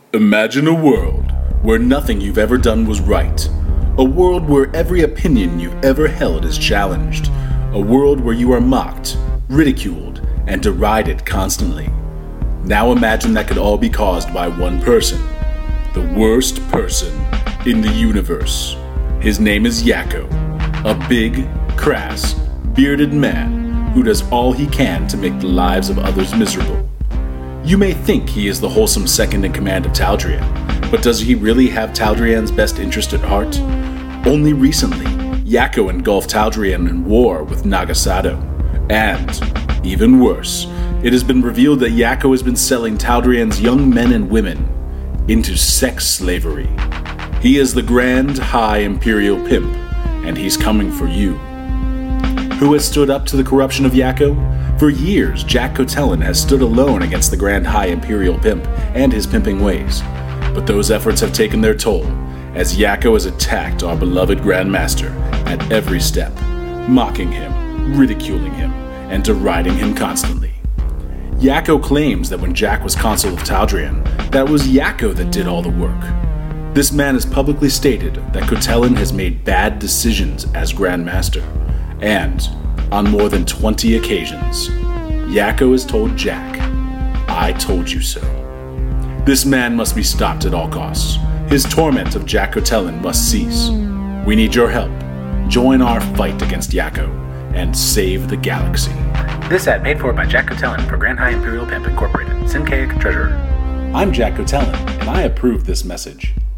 Imagine a world where nothing you've ever done was right. A world where every opinion you've ever held is challenged. A world where you are mocked, ridiculed, and derided constantly. Now imagine that could all be caused by one person. The worst person in the universe. His name is Yakko. A big, crass, bearded man who does all he can to make the lives of others miserable. You may think he is the wholesome second in command of Tal'Drian, but does he really have Tal'Drian's best interest at heart? Only recently, Yakko engulfed Tal'Drian in war with Nagasato. And, even worse, it has been revealed that Yakko has been selling Tal'Drian's young men and women into sex slavery. He is the Grand High Imperial Pimp, and he's coming for you. Who has stood up to the corruption of Yakko? For years, Jack Cotellan has stood alone against the Grand High Imperial Pimp and his pimping ways. But those efforts have taken their toll, as Yakko has attacked our beloved Grand Master at every step, mocking him, ridiculing him, and deriding him constantly. Yakko claims that when Jack was Consul of Tal'Drian, that it was Yakko that did all the work. This man has publicly stated that Cotellan has made bad decisions as Grand Master, and on more than 20 occasions, Yakko has told Jack, "I told you so." This man must be stopped at all costs. His torment of Jack Cotellan must cease. We need your help. Join our fight against Yakko and save the galaxy. This ad paid for by Jack Cotellan for Grand High Imperial Pimp Incorporated, Syncaic Treasurer. I'm Jack Cotellan, and I approve this message.